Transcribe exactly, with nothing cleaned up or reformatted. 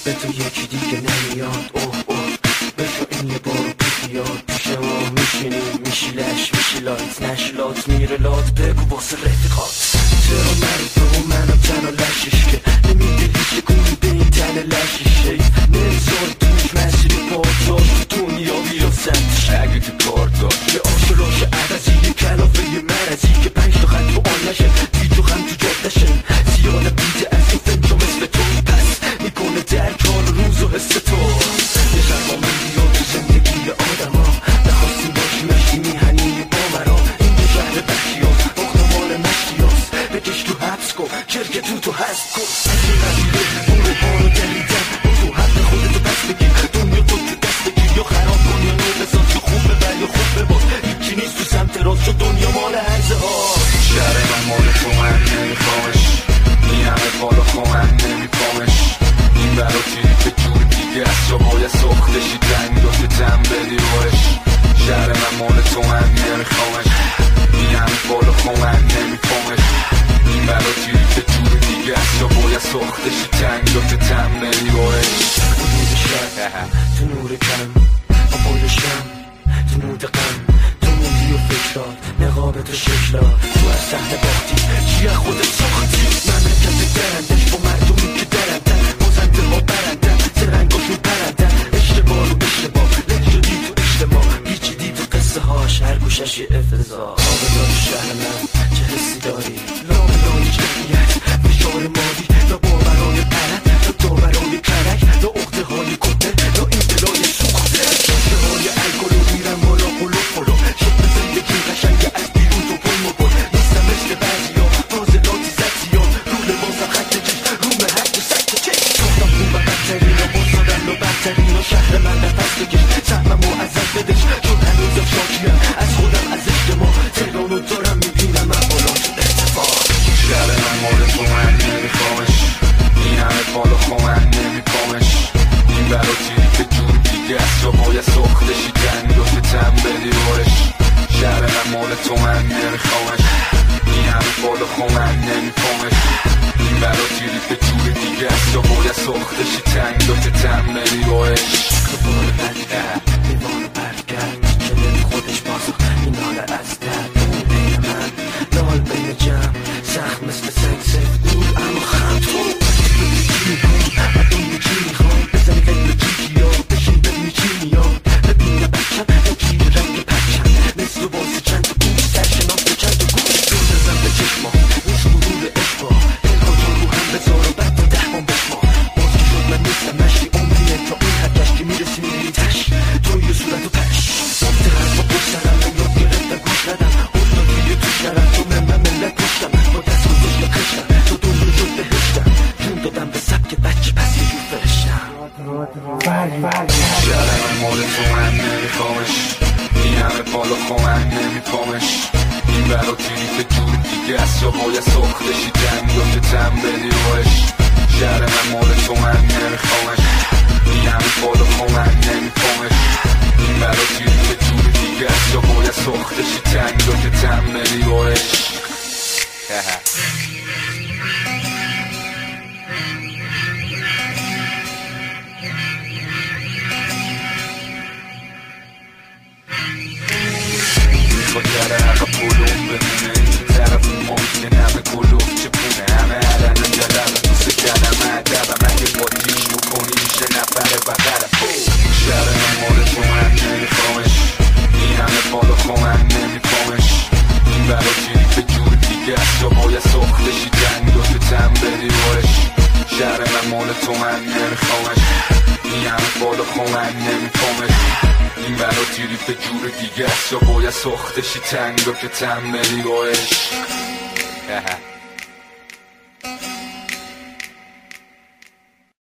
به تو یکی دیگه نمیاد. اوه اوه بشو این یه بارو بیاد پیش ما میشینیم میشی لش میشی لایت نشلات میره لات بگو واسه رفیقات چرا من تو منم تنها لشش که نمیده هیچ کنی به این تن لششه نمیذار توش مسیری پارتاش تو دنیا بیا سمتش اگه تو کار دار یه آشراش عوضی یه کلافه یه مرزی که پنج تا خط تو آن نشه دی تو خم تو جادشه زیاده بیده از این فنجا مثل تو پس میکنه در کار روز و حس تو یه شرما من بیاد تو زندگی آدم ها نخواستیم باشی مشتی میهنی با مرا اینجا شهر بخشیاز مختمال مشتیاز بکش تو حبس کن کرکه تو تو هست کن اگه نبیره برو ها رو دلیدن برو حق خودتو پس بگیر دنیا خود تو دست بگیر یا خراب کن یا نو بساز یا خوب ببر یا خوب بباز هیچی نیست تو سمت راست چون دنیا مال هرزه ها شهر من مال تو من نمیخوامش این همه بالا خو من نمیخوامش این برا تیری که جور دیگه از جا باید سختشی تنگ داشته تن بدی روش شهر من مال تو من نمیخوامش این همه بالا خو من نمیخوامش این برا تیری که جور دیگه از جا باید سختشی تنگ داشته تن بدی روش تو نور شب تو نور کم با پول شم تو مود غم تو موندی و فکرات نقاب تو شکلات تو از صحنه باختی چی از خودت ساختی مملکت درندش با مردمی که درندن بازنده ها برندن زرنگاشون پرندن اشتباه رو اشتباه لج شدی تو اجتماع پیچیدی تو قصه هاش هر گوشش یه افتضاح آبدار شهر من چه حسی داری لابلای جمعیت فشار مالی یا باورای پرد یا داورای کرک یا عقده های کته یا این دلای سوخته شاشه های الکل و میرن بالا قلوب بالا شکل زندگی قشنگ از بیرون تو پل مبال نیستم مثل بعضی ها فاضلاتی زدی ها رو لباسم خط چش رو محک و سکت چش ساختم خون و بدترین ها بازدادن و بدترین ها شهر من نفس بکش سهمم و ازت بدش چون هنوزم شاکیم از خودم از اجتماع تهرانو دارم میبینم من بالا تو اتفاق شهر من مال تو من نمیخوامش این همه بالا خو من نمیخوامش این برا تیری که جور دیگه از جا باید سختشی تنگ داشته تن بدی روش شهر من مال تو من نمیخوامش این همه بالا خو من نمیخوامش این برا تیری که جور دیگه از جا باید سختشی تنگ داشته تن بدی روش دوباره برگرد دیوانو برگرد شده خودش بازخ این حاله از درد اون بین من لال بین جمع سخت مثل سنگ سفت بود اما خم تو چی میخوام مردم چی میخوام بزنی قلب جیگی ها بشین ببینی چی میاد ببینه بچم یکی رنگ پرچم مثل واسه چند تا گوش سرشناس به چند تا گوش دور بزن به چشما نیست غرور اشبا دلها جا رو هم بذار و بعد تا دهمان بشما باز که شد من نیستم مشتی عمریه تا این هرگش که میرسی میری تش توی صورت و پش سمت حرف با پشت سرم من یاد گرفتم گوش ندم افتادی یه توش نرم تو من من ملت پشتم با دست گذاشتم خشتم تا دنیا شد بهشتم جون دادم به سبک بچه پس یه جور فرشتم شهر من مال تو من نمیخوامش این همه بالا خو من نمیخوامش این برا تیری که جور دیگه از جا باید سختشی تنگ داشته تن بدی روش شهر من مال تو من نمیخوامش این همه بالا خو من نمیخوامش این برا تیری که جور دیگه از جا باید سختشی تنگ داشته تن بدی روش میخواد در حقا پولون بمونه این طرف ممکنه همه گلوف چپونه همه علن جلم دوست کلم عدبم اگه باتیش بکنی میشه نفر بغلم شهر من مال تو من نمیخوامش این همه بالا خو من نمیخوامش این برا تیری که جور دیگه از جا باید سختشی تنگ داشته تن بدی روش شهر من مال تو من نمیخوامش این همه بالا خو من نمیخوامش این برا تیری به جور دیگه از جا باید سختشی تنگ داشته تن بدی روش